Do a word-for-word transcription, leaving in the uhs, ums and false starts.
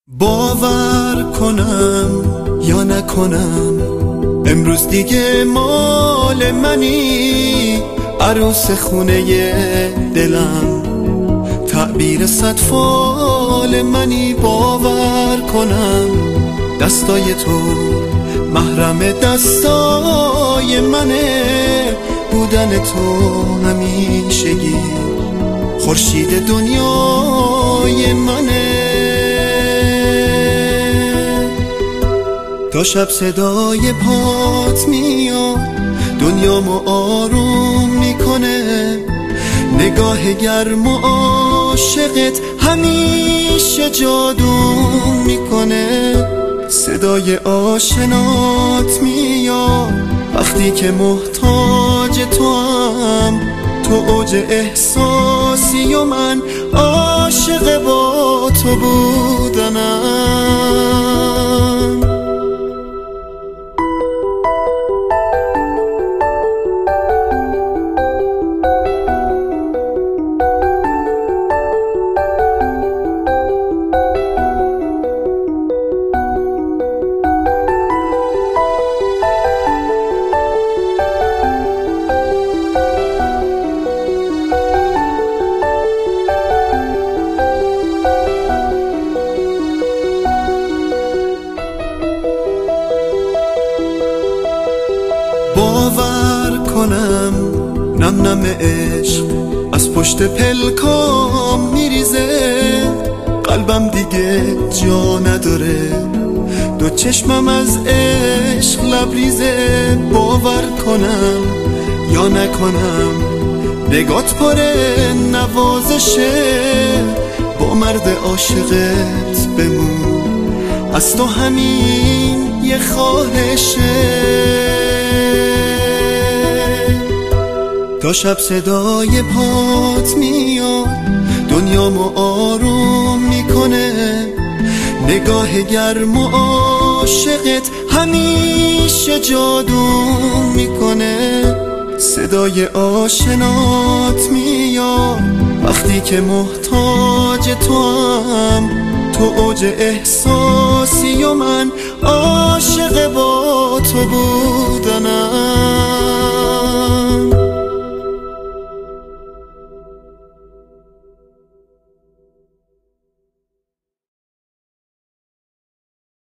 باور کنم یا نکنم امروز دیگه مال منی، عروس خونه دلم، تعبیر صد فال منی. باور کنم دستای تو محرم دستای منه، بودن تو همیشگی خورشید دنیای منه. تا شب صدای پات میاد دنیامو آروم میکنه، نگاه گرم و عاشقت همیشه جادو میکنه. صدای آشنات میاد وقتی که محتاج تو هم، تو اوج احساسی و من عاشق با تو بودنم. باور کنم نم نم عشق از پشت پلکام میریزه، قلبم دیگه جا نداره، دو چشمم از عشق لبریزه. باور کنم یا نکنم نگات پره نوازشه، با مرد عاشقت بمون، از تو همین یه خواهشه. تا شب صدای پات میاد دنیامو آروم میکنه، نگاه گرم و عاشقت همیشه جادو میکنه. صدای آشنات میاد وقتی که محتاج تو هم، تو اوج احساسی و من عاشق با تو بودنم.